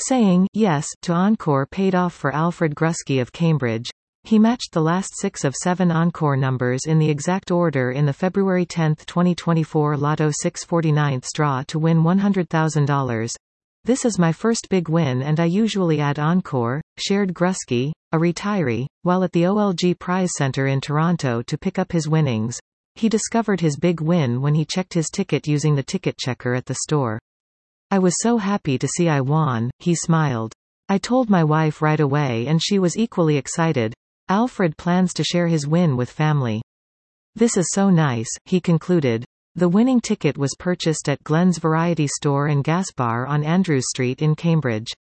Saying yes to Encore paid off for Alfred Grusky of Cambridge. He matched the last 6 of 7 Encore numbers in the exact order in the February 10, 2024 Lotto 649th draw to win $100,000. This is my first big win and I usually add Encore, shared Grusky, a retiree, while at the OLG Prize Center in Toronto to pick up his winnings. He discovered his big win when he checked his ticket using the ticket checker at the store. I was so happy to see I won, he smiled. I told my wife right away and she was equally excited. Alfred plans to share his win with family. This is so nice, he concluded. The winning ticket was purchased at Glenn's Variety Store and Gas Bar on Andrews Street in Cambridge.